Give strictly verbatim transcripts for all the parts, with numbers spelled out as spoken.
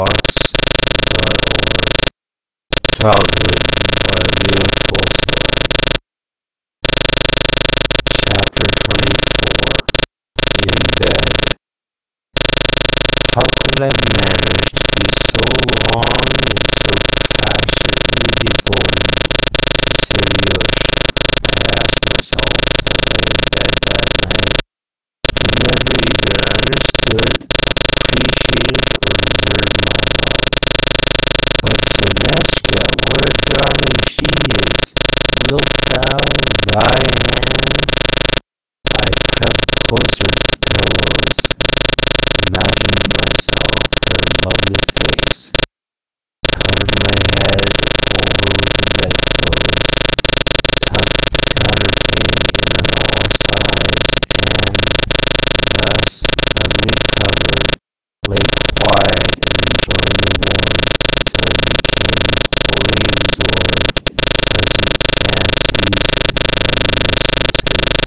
Fox, but or Childhood by Leo Tolstoy. Chapter twenty-four. In Bed. How could I manage to be so long and so passionately devoted to Seryosh? I asked myself as I lay in bed that night, who never either understood, appreciated, or deserved my love. But Sonetchka, what a darling she is! Wilt thou, thy hand? I crept closer to the pillows, imagined to myself her lovely face, covered my head over with the bedclothes, tucked the counterpane in on all sides, and, thus snugly covered, lay quiet and enjoying the warmth till I became wholly absorbed in pleasant fancies and reminiscences.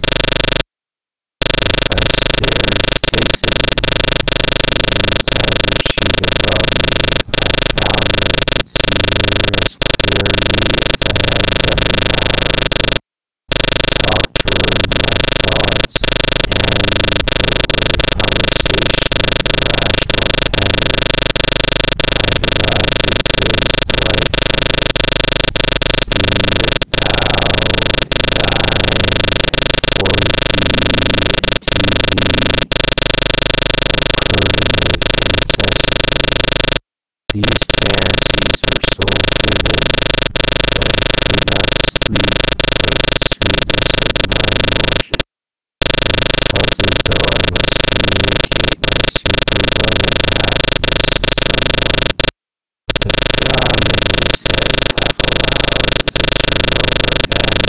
If I stared fixedly at the inside of the sheet above me, I found that I could see her as clearly as I had done an hour ago. I talked to her in my thoughts, and though it was a conversation of irrational tenor, I derived a great delight from it. It seemed that thou and thine and for thee and to thee occurred in it incessantly. These fancies were so vivid that I could not sleep for the sweetness of my emotion, and felt as though I must communicate my superabundant happiness to someone. "The darling!" I said, half aloud, as I turned over again.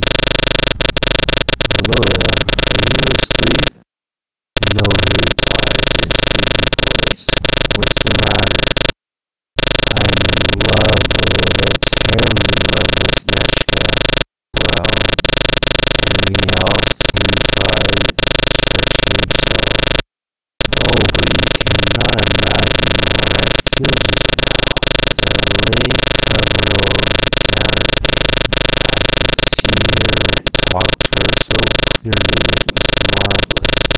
"Volodya, are you asleep?" "No," he replied in a sleepy voice. "What's the matter?" "I'm in love, Volodya, terribly in love with Sonetchka." "Well, anything else?" he replied, touching himself. "Oh, but you cannot imagine what I feel just now." As I lay covered over with the counterpane, I could see her and talk to her so clearly that it was marvelous.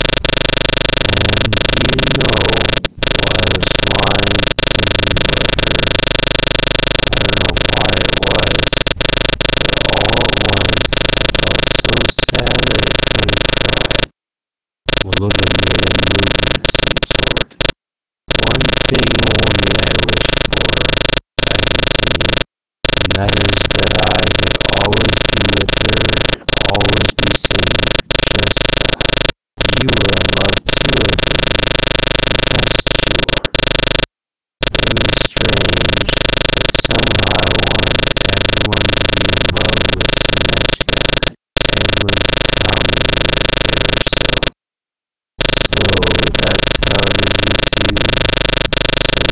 And do you know, while I was lying thinking about her, I don't know why it was, but all at once I felt so sad that I could have cried. Volodya made a movement of some sort. "One thing only I wish for," I continued, "and that is that I could always be with her and always be saying just that. You are in love too, I believe. Confess that you are." It was strange, but somehow I wanted everyone to be in love with Sonetchka, and everyone to tell me that they were so. "So that's how it is with you," said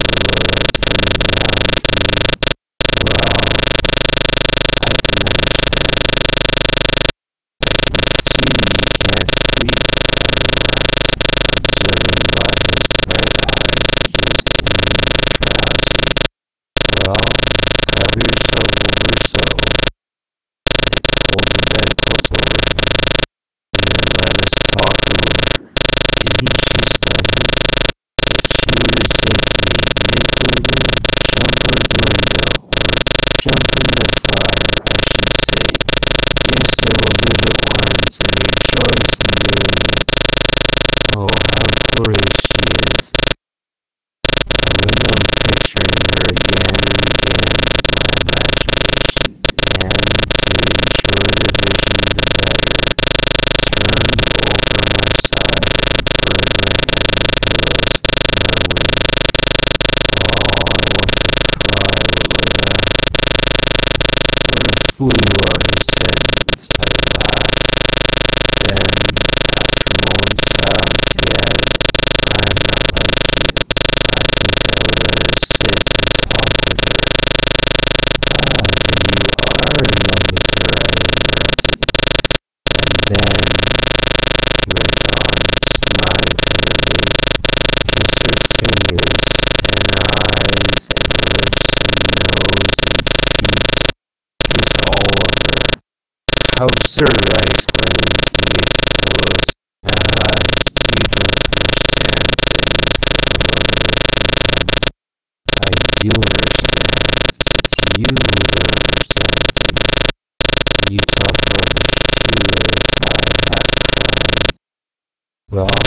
How absurd, I exclaimed, to wait for us. Ah, you don't understand, Freddie said warmly again. I do understand. It's you who don't understand things. You thought Robert Schuller had that fun. Well,